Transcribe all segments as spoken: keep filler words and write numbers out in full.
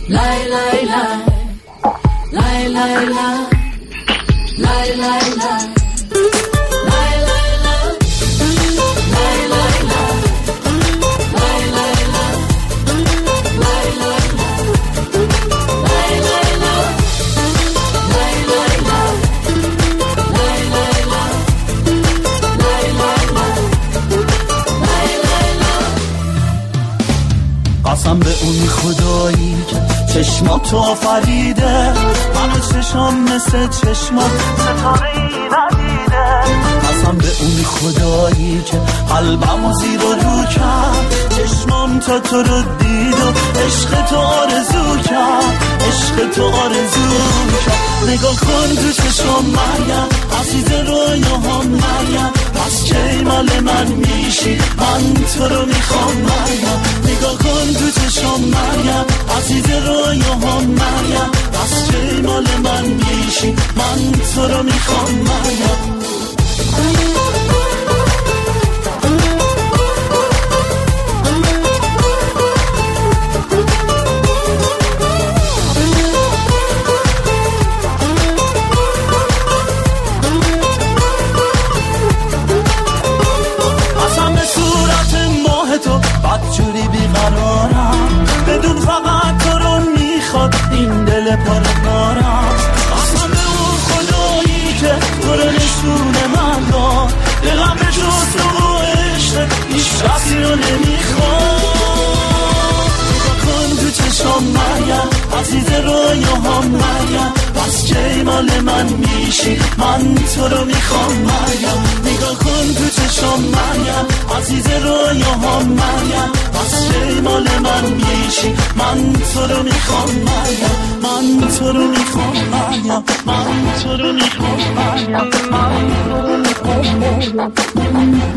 Lay, lay, lay. Lay, lay, lay. Lay, lay, lay. Lay, lay, lay. Lay, lay, lay. Lay, lay, lay. Lay, lay, lay. Lay, lay, lay. Lay, lay, lay. Lay, lay, lay. Lay, lay, lay. Lay, lay, lay. قسم به اون خدایی که چشماتو آفریده، منو چشام مثل چشمات ستاره‌ای ندیده. قسم به اون خدایی که قلبمو زیر و رو کرد، چشمام تا تو رو دید و عشق تو آرزو کرد، عشق تو آرزو کرد. نگاه کن تو چشم مریم، عزیز رویاهام مریم، پس کی مال من میشی؟ من تو رو میخوام مریم. نگاه کن تو چشم مریم، عزیز رویاهام مریم، پس کی مال من میشی؟ من تو رو میخوام مریم. بدجوری بیقرارم، بدون فقط تو رو میخواد این دل پرکارم. قسم به اون خدایی که تو رو نشون من داد، دلم به جز تو و عشق هیچ کسی رو نمیخواد. نگاه کن تو چشم مریم، عزیز رویاهام مریم، پس کی مال من میشی؟ من تو رو میخوام مریم. نگاه کن تو چشم مریم، عزیز رویاهام مریم، پس کی مال من میشی؟ من تو رو میخوام مریم. من تو رو میخوام مریم. من تو رو میخوام مریم. من تو رو میخوام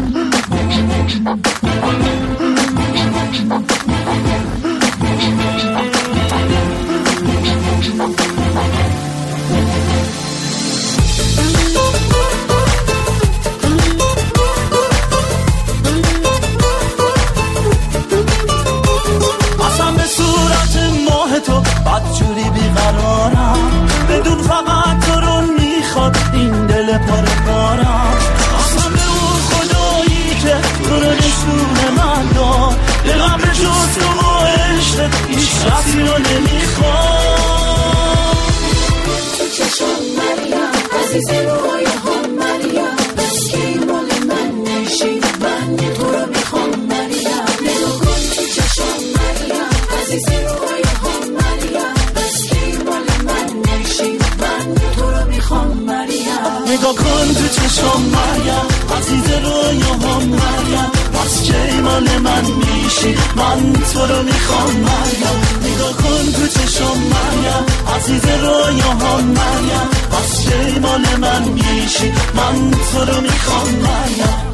بدجوری بیقرارم، بدون فقط تو رو میخواد این دل پرکارم. قسم به اون خدایی که تو رو نشون من داد، دلم به جز تو و عشق هیچ کسی رو نمیخواد. تو چشم مریم، عزیز رویاهام مریم، بس کی مال من میشی؟ من تو رو میخوام مریم. نگاه کن تو چشم مریم، عزیز رویاهام مریم، بس کی مال من میشی؟ من تو رو میخوام مریم. نگاه کن تو چشم مریم، عزیز رویاهام مریم، پس کی مال من میشی؟ من تو رو میخوام مریم. نگاه کن تو چشم مریم، عزیز رویاهام مریم، پس کی مال من میشی؟ من تو رو میخوام مریم.